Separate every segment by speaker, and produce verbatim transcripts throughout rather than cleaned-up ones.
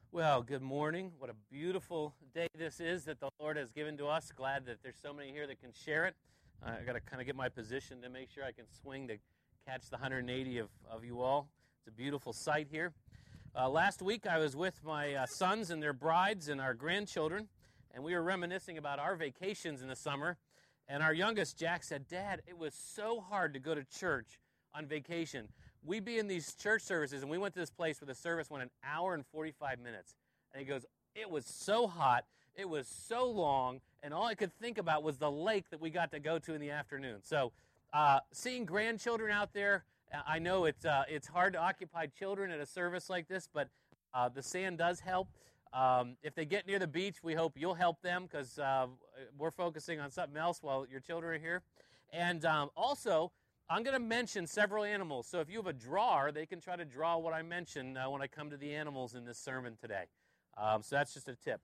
Speaker 1: Well, good morning. What a beautiful day this is that the Lord has given to us. Glad that there's so many here that can share it. Uh, I got to kind of get my position to make sure I can swing to catch the one hundred eighty of, of you all. It's a beautiful sight here. Uh, last week I was with my uh, sons and their brides and our grandchildren, and we were reminiscing about our vacations in the summer. And our youngest, Jack, said, "Dad, it was so hard to go to church on vacation. We'd be in these church services, and we went to this place where the service went an hour and forty-five minutes. And he goes, it was so hot, it was so long, and all I could think about was the lake that we got to go to in the afternoon. So uh, seeing grandchildren out there, I know it's, uh, it's hard to occupy children at a service like this, but uh, the sand does help. Um, if they get near the beach, we hope you'll help them because uh, we're focusing on something else while your children are here. And um, also, I'm going to mention several animals, so if you have a drawer, they can try to draw what I mention uh, when I come to the animals in this sermon today. Um, so that's just a tip.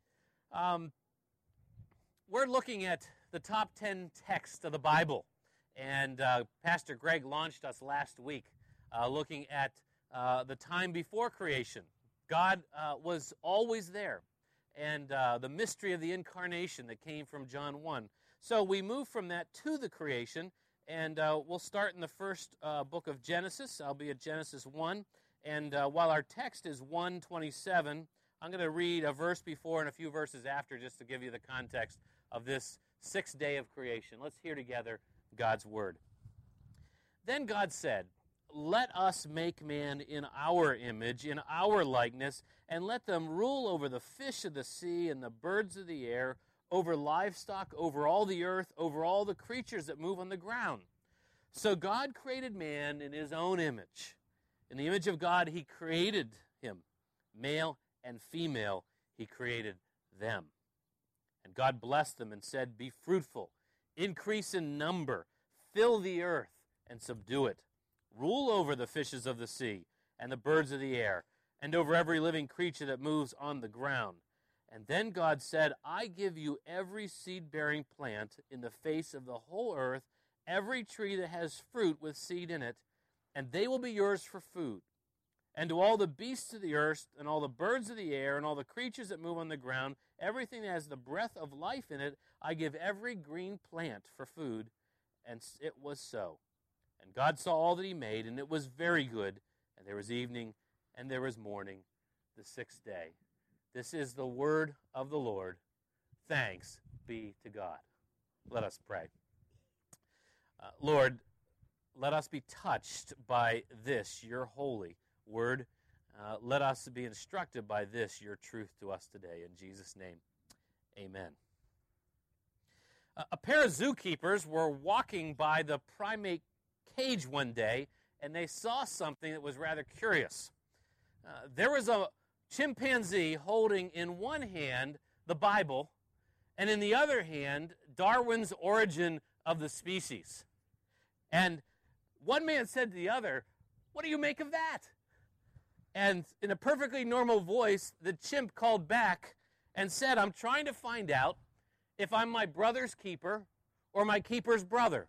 Speaker 1: Um, we're looking at the top ten texts of the Bible, and uh, Pastor Greg launched us last week uh, looking at uh, the time before creation. God uh, was always there, and uh, the mystery of the incarnation that came from John one. So we move from that to the creation. And uh, we'll start in the first uh, book of Genesis. I'll be at Genesis one. And uh, while our text is one twenty-seven, I'm going to read a verse before and a few verses after just to give you the context of this sixth day of creation. Let's hear together God's word. Then God said, "Let us make man in our image, in our likeness, and let them rule over the fish of the sea and the birds of the air, over livestock, over all the earth, over all the creatures that move on the ground." So God created man in his own image. In the image of God, he created him. Male and female, he created them. And God blessed them and said, "Be fruitful, increase in number, fill the earth, and subdue it. Rule over the fishes of the sea and the birds of the air, and over every living creature that moves on the ground." And then God said, "I give you every seed-bearing plant in the face of the whole earth, every tree that has fruit with seed in it, and they will be yours for food. And to all the beasts of the earth, and all the birds of the air, and all the creatures that move on the ground, everything that has the breath of life in it, I give every green plant for food." And it was so. And God saw all that he made, and it was very good. And there was evening, and there was morning, the sixth day. This is the word of the Lord. Thanks be to God. Let us pray. Uh, Lord, let us be touched by this, your holy word. Uh, let us be instructed by this, your truth to us today. In Jesus' name, amen. Uh, a pair of zookeepers were walking by the primate cage one day, and they saw something that was rather curious. Uh, there was a chimpanzee holding in one hand the Bible, and in the other hand, Darwin's Origin of the Species. And one man said to the other, "What do you make of that?" And in a perfectly normal voice, the chimp called back and said, "I'm trying to find out if I'm my brother's keeper or my keeper's brother."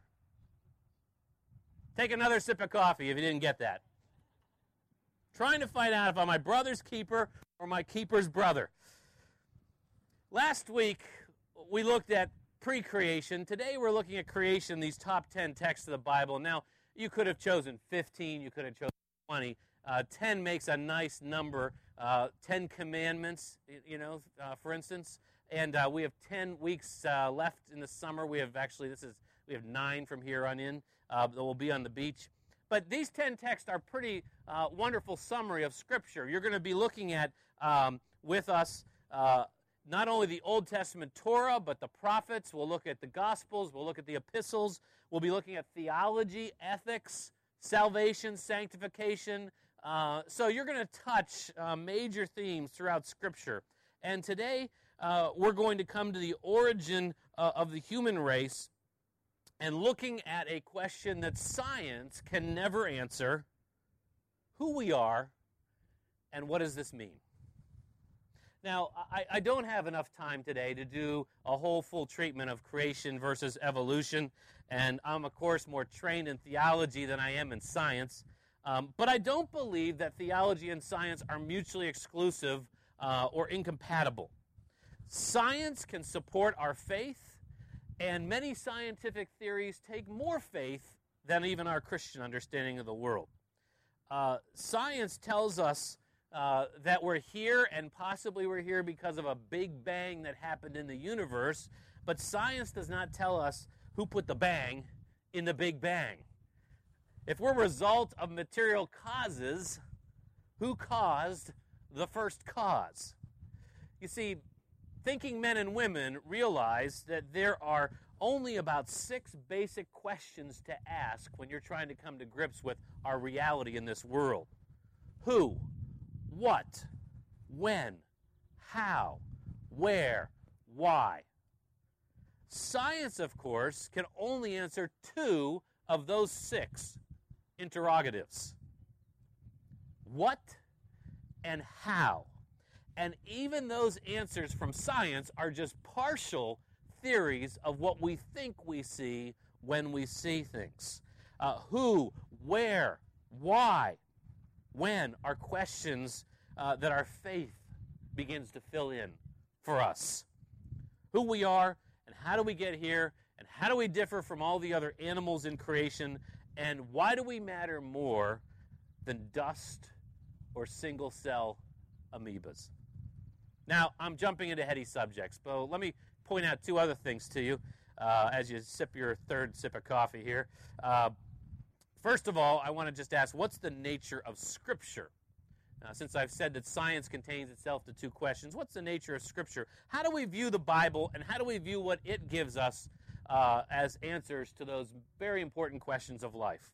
Speaker 1: Take another sip of coffee if you didn't get that. Trying to find out if I'm my brother's keeper or my keeper's brother. Last week, we looked at pre-creation. Today, we're looking at creation, these top ten texts of the Bible. Now, you could have chosen fifteen, you could have chosen twenty. Uh, ten makes a nice number. Uh, ten commandments, you know, uh, for instance. And uh, we have ten weeks uh, left in the summer. We have actually, this is, we have nine from here on in uh, that will be on the beach. But these ten texts are pretty uh, wonderful summary of Scripture. You're going to be looking at, um, with us, uh, not only the Old Testament Torah, but the prophets. We'll look at the Gospels. We'll look at the epistles. We'll be looking at theology, ethics, salvation, sanctification. Uh, so you're going to touch uh, major themes throughout Scripture. And today, uh, we're going to come to the origin uh, of the human race and looking at a question that science can never answer: who we are and what does this mean? Now, I, I don't have enough time today to do a whole full treatment of creation versus evolution, and I'm, of course, more trained in theology than I am in science. Um, but I don't believe that theology and science are mutually exclusive uh, or incompatible. Science can support our faith, and many scientific theories take more faith than even our Christian understanding of the world. Uh, science tells us uh, that we're here, and possibly we're here because of a big bang that happened in the universe, but science does not tell us who put the bang in the big bang. If we're a result of material causes, who caused the first cause? You see, thinking men and women realize that there are only about six basic questions to ask when you're trying to come to grips with our reality in this world. Who? What? When? How? Where? Why? Science, of course, can only answer two of those six interrogatives. What and how? And even those answers from science are just partial theories of what we think we see when we see things. Uh, who, where, why, when are questions uh, that our faith begins to fill in for us. Who we are, and how do we get here, and how do we differ from all the other animals in creation, and why do we matter more than dust or single-cell amoebas? Now, I'm jumping into heady subjects, but let me point out two other things to you uh, as you sip your third sip of coffee here. Uh, first of all, I want to just ask, what's the nature of Scripture? Uh, since I've said that science contains itself to two questions, what's the nature of Scripture? How do we view the Bible, and how do we view what it gives us uh, as answers to those very important questions of life?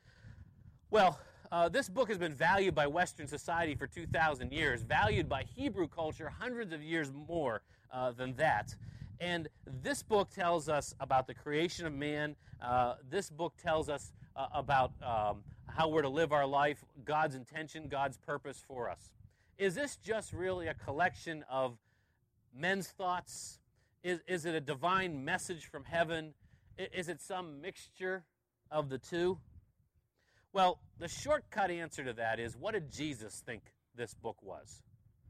Speaker 1: Well, uh, this book has been valued by Western society for two thousand years, valued by Hebrew culture hundreds of years more uh, than that. And this book tells us about the creation of man. Uh, this book tells us uh, about um, how we're to live our life, God's intention, God's purpose for us. Is this just really a collection of men's thoughts? Is, is it a divine message from heaven? Is it some mixture of the two? Well, the shortcut answer to that is, what did Jesus think this book was?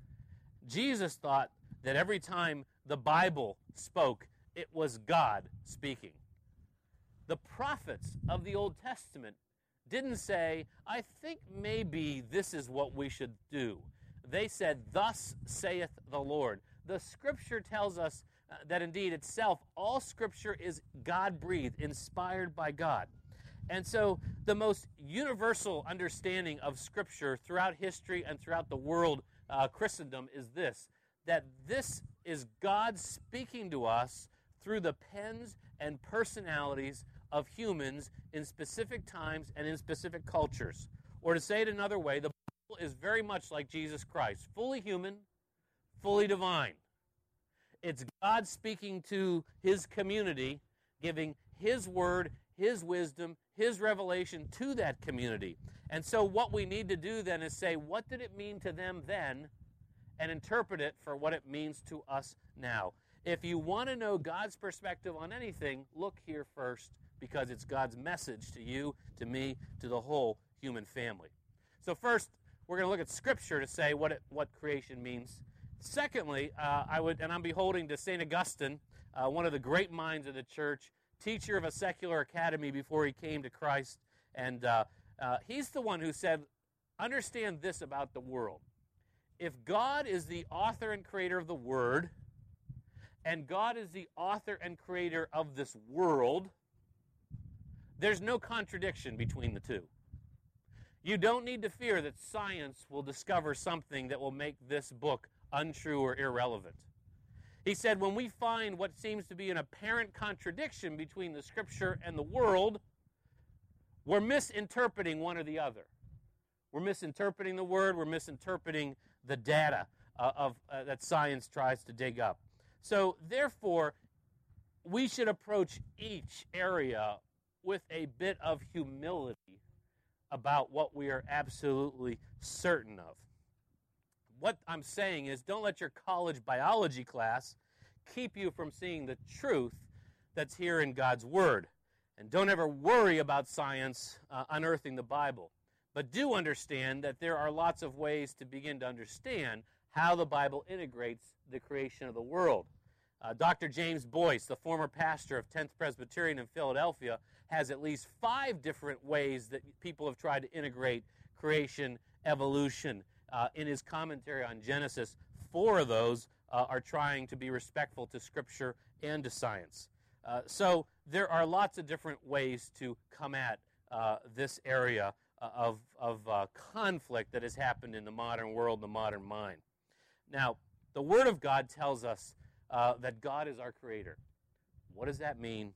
Speaker 1: Jesus thought that every time the Bible spoke, it was God speaking. The prophets of the Old Testament didn't say, I think maybe this is what we should do. They said, thus saith the Lord. The Scripture tells us uh, that indeed itself, all Scripture is God-breathed, inspired by God. And so the most universal understanding of Scripture throughout history and throughout the world, uh, Christendom, is this, that this is God speaking to us through the pens and personalities of humans in specific times and in specific cultures. Or to say it another way, the Bible is very much like Jesus Christ, fully human, fully divine. It's God speaking to his community, giving his word, his wisdom, his revelation to that community. And so what we need to do then is say, what did it mean to them then, and interpret it for what it means to us now. If you want to know God's perspective on anything, look here first, because it's God's message to you, to me, to the whole human family. So first, we're going to look at Scripture to say what it, what creation means. Secondly, uh, I would, and I'm beholding to Saint Augustine, uh, one of the great minds of the church, teacher of a secular academy before he came to Christ, and uh, uh, he's the one who said, understand this about the world. If God is the author and creator of the Word, and God is the author and creator of this world, there's no contradiction between the two. You don't need to fear that science will discover something that will make this book untrue or irrelevant. He said, when we find what seems to be an apparent contradiction between the Scripture and the world, we're misinterpreting one or the other. We're misinterpreting the Word, we're misinterpreting the data uh, of uh, that science tries to dig up. So, therefore, we should approach each area with a bit of humility about what we are absolutely certain of. What I'm saying is, don't let your college biology class keep you from seeing the truth that's here in God's Word. And don't ever worry about science uh, unearthing the Bible. But do understand that there are lots of ways to begin to understand how the Bible integrates the creation of the world. Uh, Doctor James Boyce, the former pastor of tenth Presbyterian in Philadelphia, has at least five different ways that people have tried to integrate creation, evolution. Uh, in his commentary on Genesis, four of those uh, are trying to be respectful to Scripture and to science. Uh, so there are lots of different ways to come at uh, this area uh, of, of uh, conflict that has happened in the modern world, the modern mind. Now, the Word of God tells us uh, that God is our Creator. What does that mean?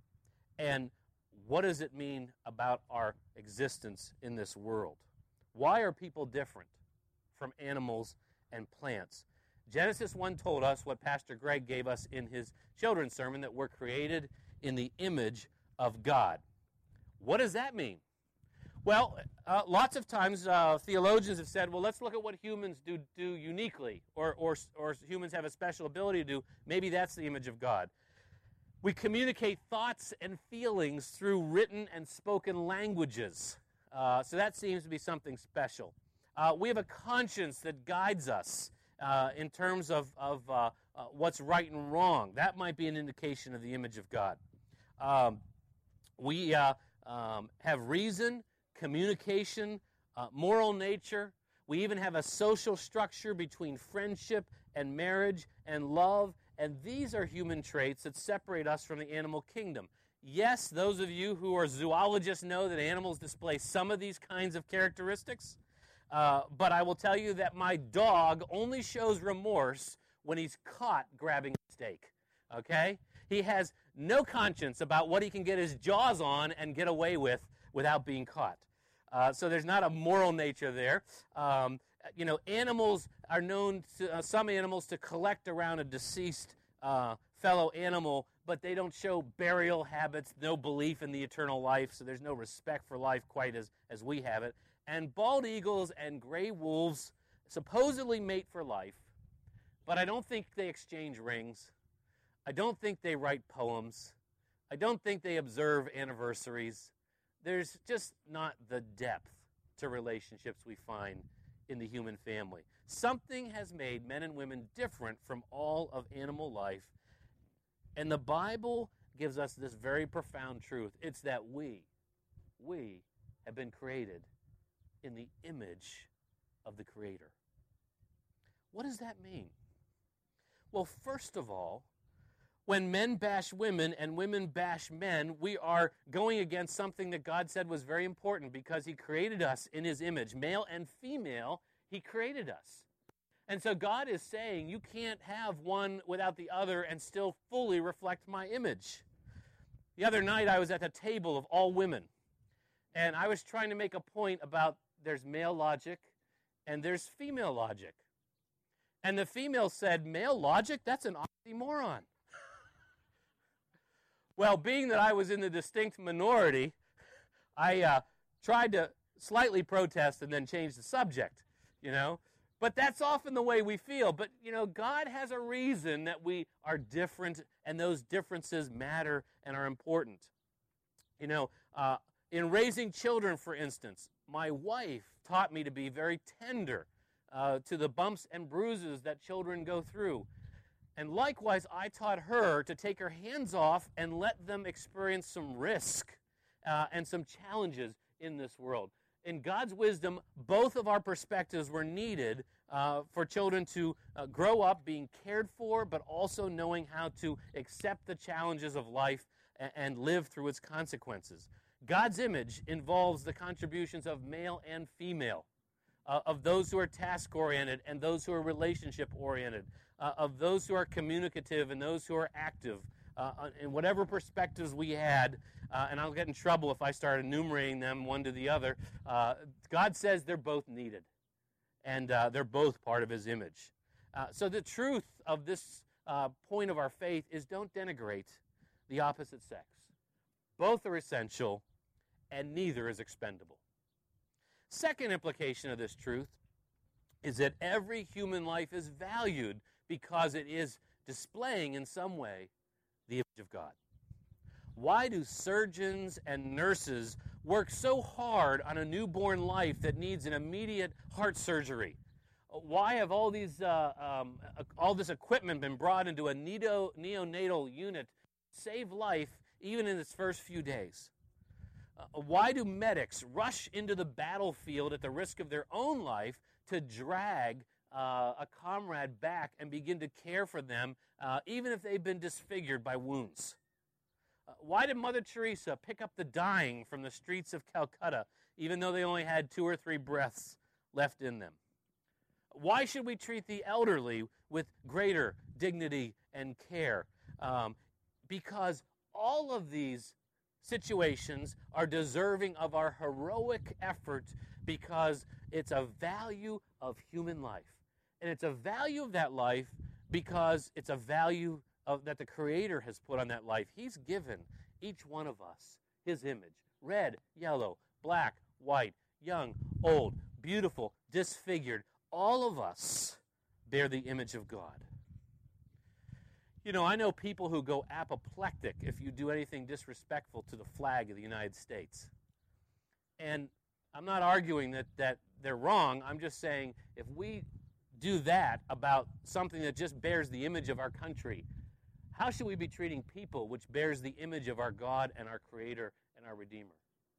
Speaker 1: And what does it mean about our existence in this world? Why are people different from animals and plants? Genesis one told us what Pastor Greg gave us in his children's sermon, that we're created in the image of God. What does that mean? Well, uh, lots of times uh, theologians have said, well, let's look at what humans do do uniquely, or, or, or humans have a special ability to do. Maybe that's the image of God. We communicate thoughts and feelings through written and spoken languages. Uh, so that seems to be something special. Uh, we have a conscience that guides us uh, in terms of, of uh, uh, what's right and wrong. That might be an indication of the image of God. Um, we uh, um, have reason, communication, uh, moral nature. We even have a social structure between friendship and marriage and love. And these are human traits that separate us from the animal kingdom. Yes, those of you who are zoologists know that animals display some of these kinds of characteristics. Uh, but I will tell you that my dog only shows remorse when he's caught grabbing a steak. Okay? He has no conscience about what he can get his jaws on and get away with without being caught. Uh, so there's not a moral nature there. Um, you know, animals are known, to, uh, some animals, to collect around a deceased uh, fellow animal, but they don't show burial habits, no belief in the eternal life, so there's no respect for life quite as, as we have it. And bald eagles and gray wolves supposedly mate for life, but I don't think they exchange rings. I don't think they write poems. I don't think they observe anniversaries. There's just not the depth to relationships we find in the human family. Something has made men and women different from all of animal life, and the Bible gives us this very profound truth. It's that we, we have been created in the image of the Creator. What does that mean? Well, first of all, when men bash women and women bash men, we are going against something that God said was very important, because He created us in His image. Male and female, He created us. And so God is saying, you can't have one without the other and still fully reflect my image. The other night I was at a table of all women, and I was trying to make a point about there's male logic and there's female logic. And the female said, male logic? That's an oxymoron. Well, being that I was in the distinct minority, I uh, tried to slightly protest and then change the subject, you know. But that's often the way we feel. But, you know, God has a reason that we are different, and those differences matter and are important. You know, uh, in raising children, for instance, my wife taught me to be very tender uh, to the bumps and bruises that children go through. And likewise, I taught her to take her hands off and let them experience some risk uh, and some challenges in this world. In God's wisdom, both of our perspectives were needed uh, for children to uh, grow up being cared for, but also knowing how to accept the challenges of life and, and live through its consequences. God's image involves the contributions of male and female, uh, of those who are task-oriented and those who are relationship-oriented, uh, of those who are communicative and those who are active, uh, in whatever perspectives we had. Uh, and I'll get in trouble if I start enumerating them one to the other. Uh, God says they're both needed, and uh, they're both part of His image. Uh, so the truth of this uh, point of our faith is, don't denigrate the opposite sex. Both are essential, and neither is expendable. Second implication of this truth is that every human life is valued because it is displaying in some way the image of God. Why do surgeons and nurses work so hard on a newborn life that needs an immediate heart surgery? Why have all these uh, um, all this equipment been brought into a neo, neonatal unit to save life even in its first few days? Uh, why do medics rush into the battlefield at the risk of their own life to drag uh, a comrade back and begin to care for them, uh, even if they've been disfigured by wounds? Uh, why did Mother Teresa pick up the dying from the streets of Calcutta, even though they only had two or three breaths left in them? Why should we treat the elderly with greater dignity and care? Um, because all of these situations are deserving of our heroic effort, because it's a value of human life. And it's a value of that life because it's a value of, that the Creator has put on that life. He's given each one of us His image. Red, yellow, black, white, young, old, beautiful, disfigured. All of us bear the image of God. You know, I know people who go apoplectic if you do anything disrespectful to the flag of the United States. And I'm not arguing that, that they're wrong. I'm just saying if we do that about something that just bears the image of our country, how should we be treating people which bears the image of our God and our Creator and our Redeemer?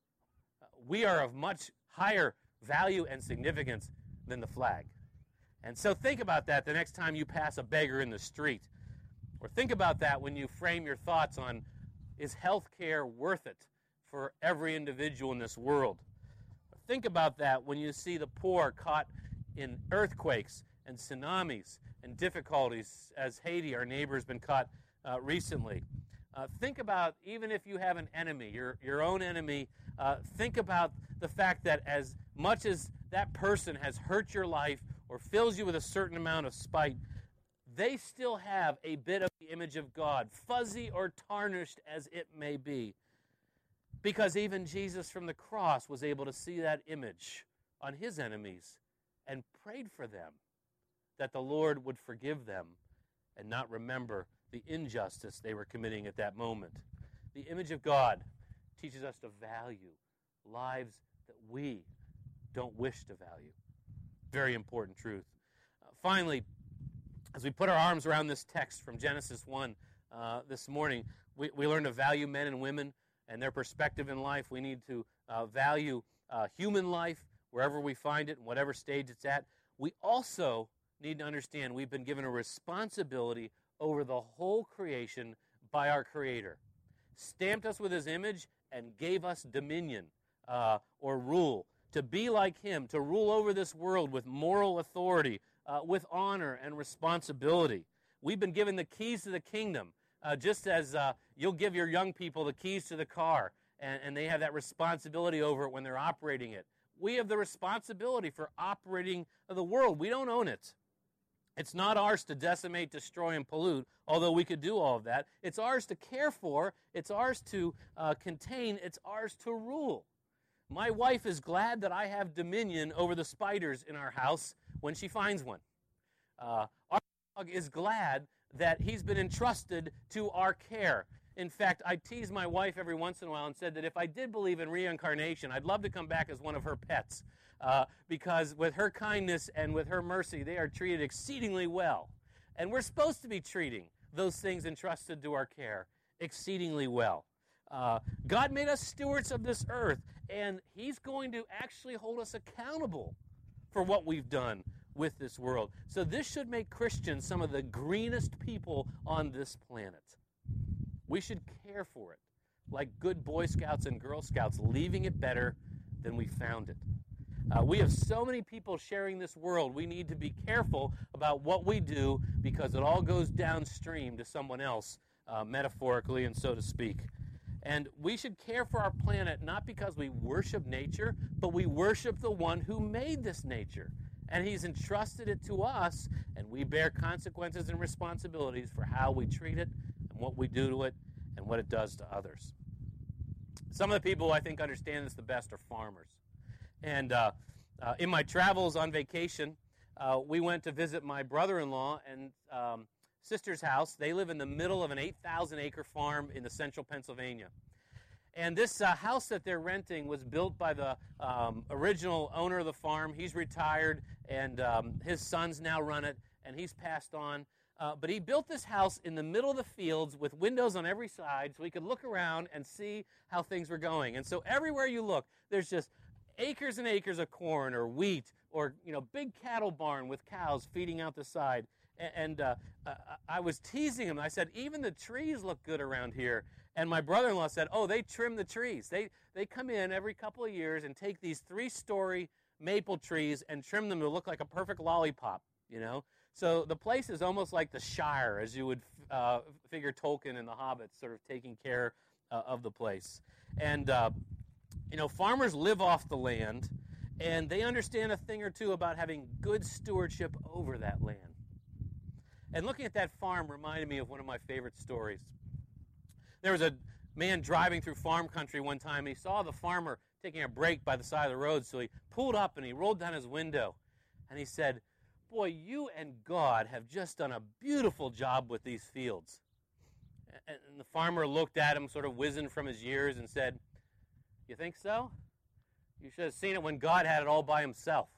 Speaker 1: Uh, we are of much higher value and significance than the flag. And so think about that the next time you pass a beggar in the street. Or think about that when you frame your thoughts on, is health care worth it for every individual in this world? Or think about that when you see the poor caught in earthquakes and tsunamis and difficulties, as Haiti, our neighbor, has been caught uh, recently. Uh, think about, even if you have an enemy, your, your own enemy, uh, think about the fact that as much as that person has hurt your life or fills you with a certain amount of spite, they still have a bit of the image of God, fuzzy or tarnished as it may be. Because even Jesus from the cross was able to see that image on his enemies and prayed for them, that the Lord would forgive them and not remember the injustice they were committing at that moment. The image of God teaches us to value lives that we don't wish to value. Very important truth. Uh, finally, as we put our arms around this text from Genesis one uh, this morning, we, we learn to value men and women and their perspective in life. We need to uh, value uh, human life wherever we find it and whatever stage it's at. We also need to understand we've been given a responsibility over the whole creation by our Creator. Stamped us with His image and gave us dominion uh, or rule, to be like Him, to rule over this world with moral authority, Uh, with honor and responsibility. We've been given the keys to the kingdom, uh, just as uh, you'll give your young people the keys to the car, and, and they have that responsibility over it when they're operating it. We have the responsibility for operating the world. We don't own it. It's not ours to decimate, destroy, and pollute, although we could do all of that. It's ours to care for. It's ours to uh, contain. It's ours to rule. My wife is glad that I have dominion over the spiders in our house when she finds one. Uh, our dog is glad that he's been entrusted to our care. In fact, I tease my wife every once in a while and said that if I did believe in reincarnation, I'd love to come back as one of her pets, uh, because with her kindness and with her mercy, they are treated exceedingly well. And we're supposed to be treating those things entrusted to our care exceedingly well. Uh, God made us stewards of this earth, and He's going to actually hold us accountable for what we've done with this world. So this should make Christians some of the greenest people on this planet. We should care for it, like good Boy Scouts and Girl Scouts, leaving it better than we found it. Uh, we have so many people sharing this world. We need to be careful about what we do, because it all goes downstream to someone else, uh, metaphorically and so to speak. And we should care for our planet not because we worship nature, but we worship the one who made this nature. And He's entrusted it to us, and we bear consequences and responsibilities for how we treat it and what we do to it and what it does to others. Some of the people who I think understand this the best are farmers. And uh, uh, in my travels on vacation, uh, we went to visit my brother-in-law and um, sister's house. They live in the middle of an eight thousand acre farm in the central Pennsylvania. And this uh, house that they're renting was built by the um, original owner of the farm. He's retired, and um, his sons now run it, and he's passed on. Uh, but he built this house in the middle of the fields with windows on every side so he could look around and see how things were going. And so everywhere you look, there's just acres and acres of corn or wheat or, you know, big cattle barn with cows feeding out the side. And uh, I was teasing him. I said, even the trees look good around here. And my brother-in-law said, oh, they trim the trees. They they come in every couple of years and take these three-story maple trees and trim them to look like a perfect lollipop, you know. So the place is almost like the Shire, as you would uh, figure Tolkien and the Hobbits sort of taking care uh, of the place. And, uh, you know, farmers live off the land, and they understand a thing or two about having good stewardship over that land. And looking at that farm reminded me of one of my favorite stories. There was a man driving through farm country one time, and he saw the farmer taking a break by the side of the road, so he pulled up and he rolled down his window, and he said, boy, you and God have just done a beautiful job with these fields. And the farmer looked at him, sort of wizened from his years, and said, you think so? You should have seen it when God had it all by himself.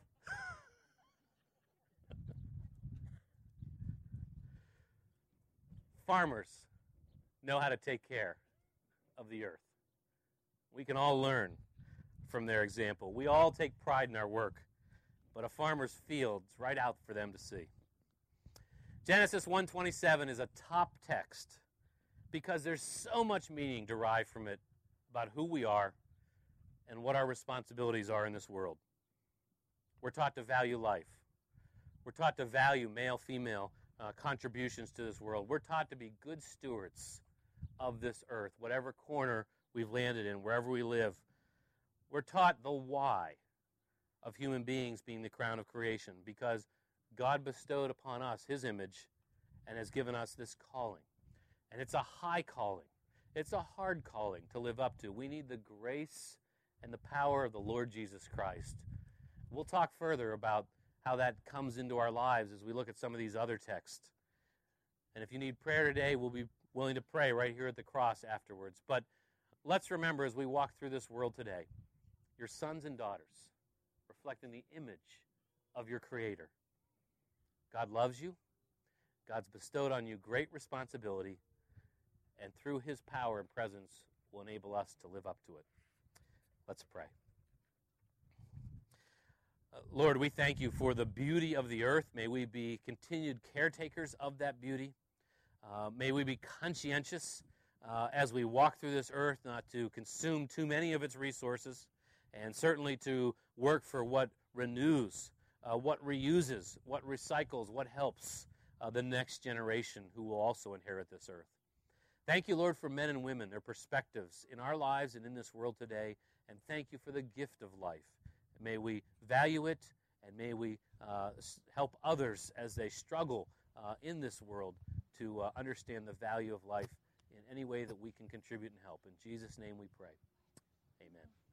Speaker 1: Farmers know how to take care of the earth. We can all learn from their example. We all take pride in our work, but a farmer's field's right out for them to see. Genesis one twenty-seven is a top text because there's so much meaning derived from it about who we are and what our responsibilities are in this world. We're taught to value life. We're taught to value male, female uh, contributions to this world. We're taught to be good stewards of this earth, whatever corner we've landed in, wherever we live. We're taught the why of human beings being the crown of creation, because God bestowed upon us his image and has given us this calling. And it's a high calling. It's a hard calling to live up to. We need the grace and the power of the Lord Jesus Christ. We'll talk further about how that comes into our lives as we look at some of these other texts. And if you need prayer today, we'll be willing to pray right here at the cross afterwards. But let's remember as we walk through this world today, your sons and daughters, reflecting the image of your Creator. God loves you. God's bestowed on you great responsibility, and through his power and presence will enable us to live up to it. Let's pray. Uh, Lord, we thank you for the beauty of the earth. May we be continued caretakers of that beauty. Uh, may we be conscientious uh, as we walk through this earth, not to consume too many of its resources, and certainly to work for what renews, uh, what reuses, what recycles, what helps uh, the next generation who will also inherit this earth. Thank you, Lord, for men and women, their perspectives in our lives and in this world today, and thank you for the gift of life. May we value it, and may we uh, help others as they struggle uh, in this world to uh, understand the value of life in any way that we can contribute and help. In Jesus' name we pray. Amen.